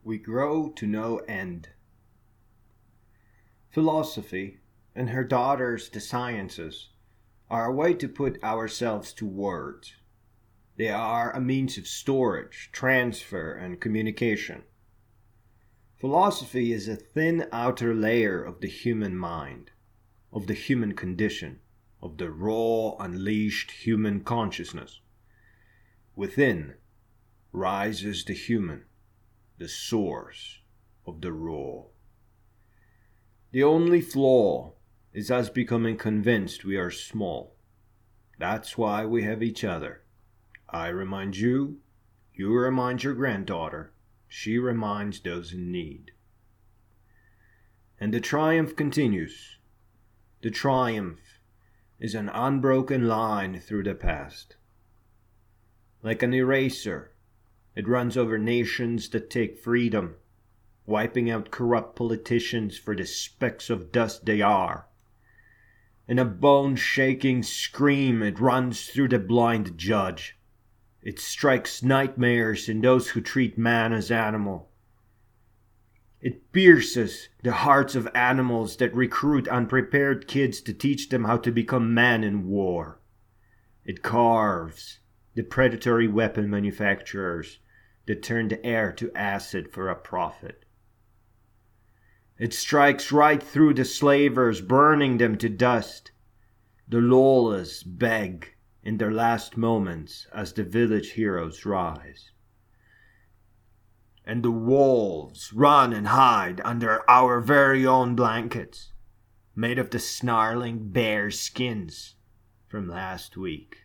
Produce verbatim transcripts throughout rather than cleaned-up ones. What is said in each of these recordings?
We grow to no end. Philosophy, and her daughters the sciences, are a way to put ourselves to words. They are a means of storage, transfer, and communication. Philosophy is a thin outer layer of the human mind, of the human condition, of the raw, unleashed human consciousness. Within rises the human, the source of the raw. The only flaw is us becoming convinced we are small. That's why we have each other. I remind you, you remind your granddaughter, she reminds those in need. And the triumph continues. The triumph is an unbroken line through the past. Like an eraser, it runs over nations that take freedom, wiping out corrupt politicians for the specks of dust they are. In a bone-shaking scream, it runs through the blind judge. It strikes nightmares in those who treat man as animal. It pierces the hearts of animals that recruit unprepared kids to teach them how to become men in war. It carves the predatory weapon manufacturers that turn the air to acid for a profit. It strikes right through the slavers, burning them to dust. The lawless beg in their last moments as the village heroes rise. And the wolves run and hide under our very own blankets, made of the snarling bear skins from last week.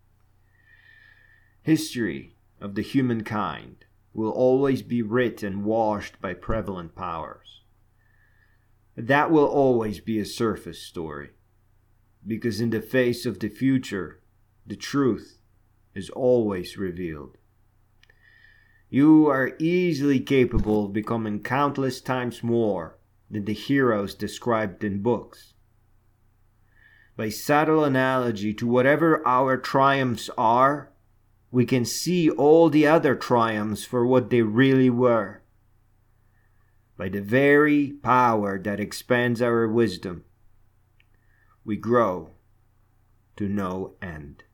History of the humankind will always be writ and washed by prevalent powers. That will always be a surface story, because in the face of the future, the truth is always revealed. You are easily capable of becoming countless times more than the heroes described in books. By subtle analogy to whatever our triumphs are, we can see all the other triumphs for what they really were. By the very power that expands our wisdom, we grow to no end.